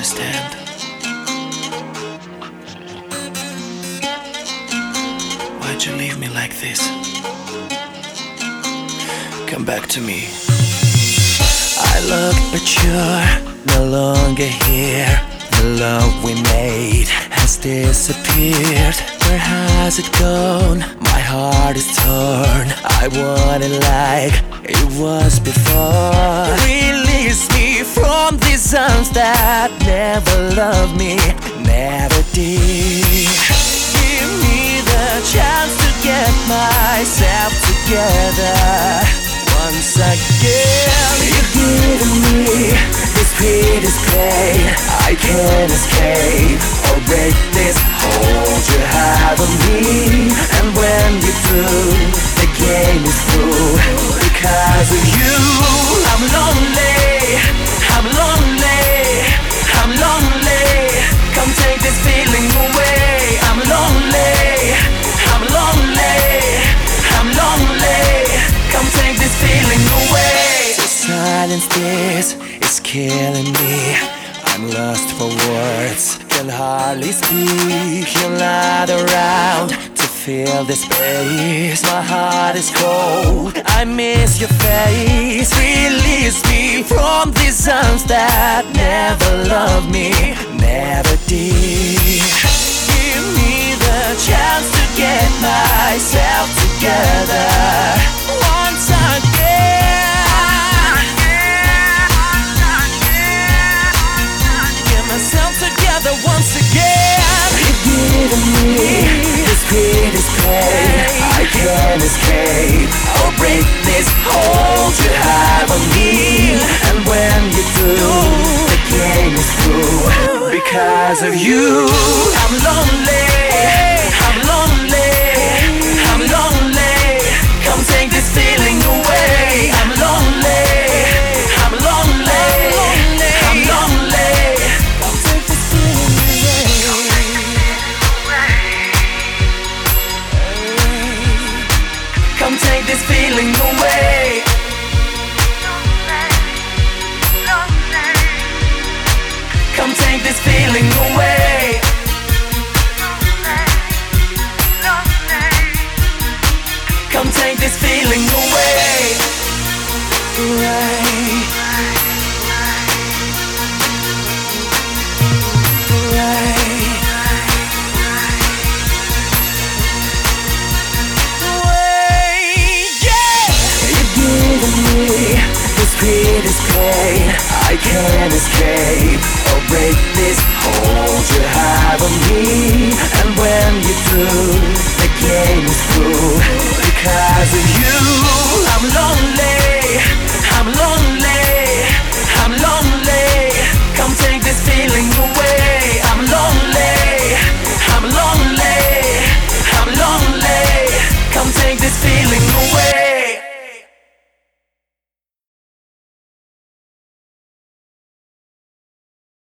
understand. Why'd you leave me like this? Come back to me. I look, but you're no longer here. The love we made has disappeared. Where has it gone? My heart is torn. I want it like it was before. Release me from these arms that never loved me, never did. Give me the chance to get myself together once again. You've given me this sweetest pain. I can't escape or break this hold you have on me. And when you do, the game is through. Because of you, I'm lonely, I'm lonely, I'm lonely. Come take this feeling away. I'm lonely, I'm lonely, I'm lonely. Come take this feeling away. To silence this is killing me. I'm lost for words, can hardly speak. You're not around to fill the space. My heart is cold, I miss your face. Release me from these arms that never loved me, never did. Give me the chance to get myself together once again. Get myself together once again. You've given me the sweetest pain. I can't escape or break this hold you have on me. And when you do, the game is through. Because of you, I'm lonely, I'm lonely, I'm lonely. Come take this feeling away. I'm lonely, I'm lonely, I'm lonely. Come take this feeling away. Come take this feeling away. Come take this feeling away. Come take this feeling away. Right. Sweetest pain, I can't escape or break this hold you have on me. And when you do, the game is through. Because of you, I'm lonely.